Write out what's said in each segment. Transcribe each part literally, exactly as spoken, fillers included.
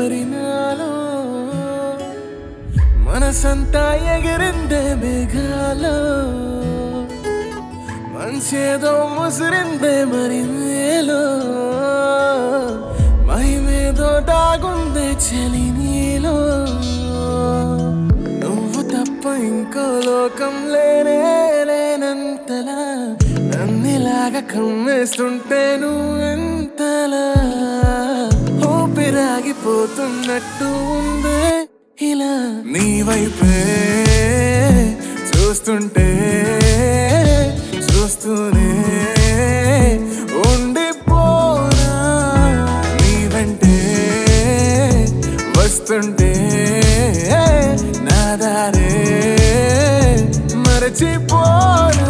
మరి నాలో మనసంతా ఎగిరిందే మేఘాలో మంచేదో ముసిరిందే మరి మేలో మహిమేదో దాగుందే చలి నీలో నువ్వు తప్ప ఇంకో లోకం లేనే లేనంతలా నన్నిలాగా కమ్మేస్తుంటే నువ్వెంతలా ఊపిరాగిపోతున్నట్టు ఉందే ఇలా నీ వైపే చూస్తుంటే చూస్తూనే ఉండిపోనా నీ వెంటే వస్తుంటే నా దారే మరచిపోనా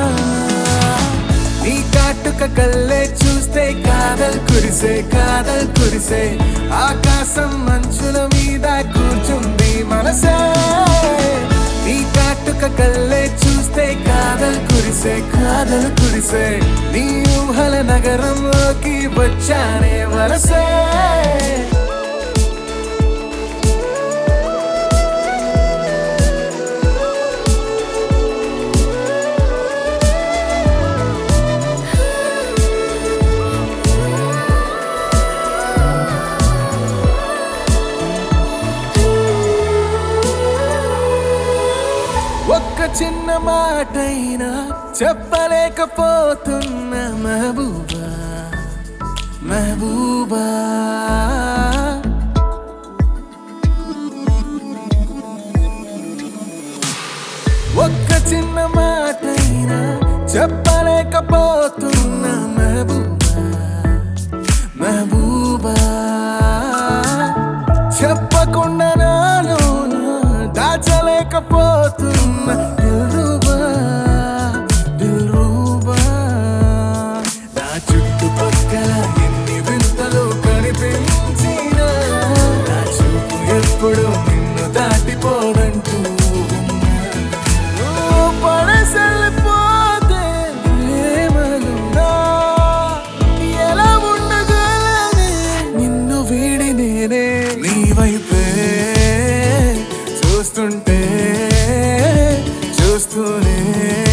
నీ కాటుక కళ్ళే చూస్తే కాదల్ కురిసే కాదల్ కురిసే ఆకాశం మంచుల మీద కూర్చుంది మనసే నీ కాటుక కళ్ళే చూస్తే కాదల్ కురిసే కాదల్ కురిసే నీ ఊహల నగరంలోకి వచ్చానే వరసే ఒక్క చిన్న మాటైనా చెప్పలేకపోతున్న మహబూబా మహబూబా ఒక్క చిన్న మాటైనా చెప్పలేకపోతున్న మహబూబా మహబూబా చెప్పకుండా నాలోన దాచలేకపోతున్నా దిల్రుబా దిల్రుబా నా చుట్టుపక్కల ఎన్ని వింతలు కనిపించినా నా చూపు ఎప్పుడు నిన్ను దాటిపోదంటూ పడసలిపోతే ప్రేమలున్నా ఎలా ఉండగలనే నిన్ను వీడి నేనే నీ వైపే చూస్తుంటే చూస్తూనే